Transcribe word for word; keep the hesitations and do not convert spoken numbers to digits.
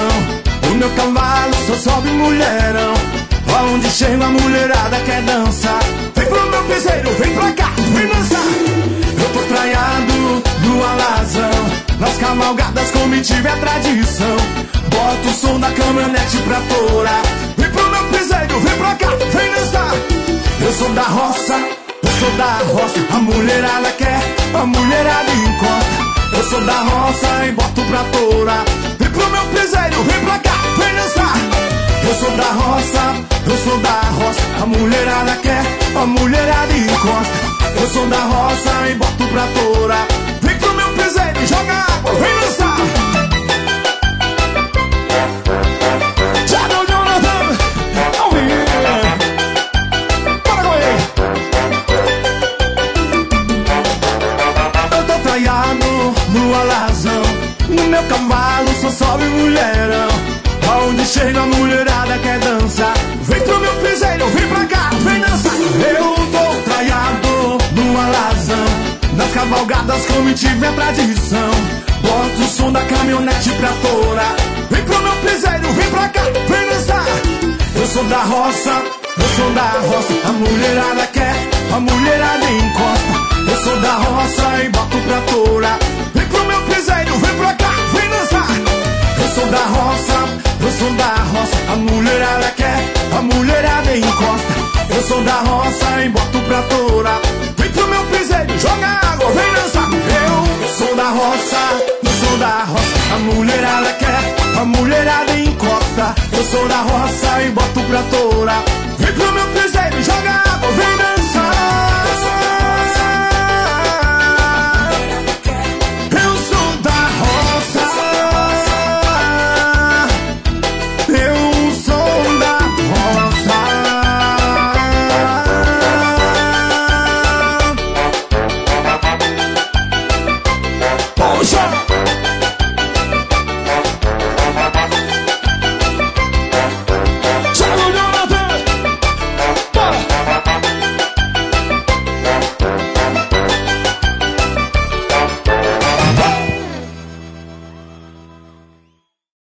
O meu cavalo só sobe mulherão. Aonde chega a mulherada quer dançar. Vem pro meu piseiro, vem pra cá, vem dançar. Eu tô traiado no alazão. Nas cavalgadas comitiva é tradição. Bota o som da caminhonete pra torar. Vem pro meu piseiro, vem pra cá, vem dançar. Eu sou da roça, eu sou da roça. A mulherada quer, a mulherada encosta. Eu sou da roça e boto pra torar. Vem pro meu piseiro, vem pra cá, vem dançar. Eu sou da roça, eu sou da roça. A mulherada quer, a mulherada encosta. Eu sou da roça e boto pra torar. Vem pro meu piseiro, joga água, vem dançar. Já não, não, não, não. Ao vivo. Bora com ele. Eu tô traiado no alazão. No meu cavalo só sobe mulherão. Aonde chega a mulherada quer dançar. Vem pro meu piseiro, vem pra cá, vem dançar. Eu tô traiado no alazão. Nas cavalgadas comitiva é tradição. Bota o som da caminhonete pra torar. Vem pro meu piseiro, vem pra cá, vem dançar. Eu sou da roça, eu sou da roça. A mulherada quer, a mulherada encosta. Eu sou da roça e boto pra torar. Vem pro meu piseiro, vem pra cá, vem dançar. Eu sou da roça, eu sou da roça. A mulherada quer, a mulherada encosta. Eu sou da roça e boto pra torar. Vem pro meu piseiro, joga água, vem dançar. Eu sou da roça, eu sou da roça. A mulherada quer, a mulherada encosta. Eu sou da roça e boto pra torar.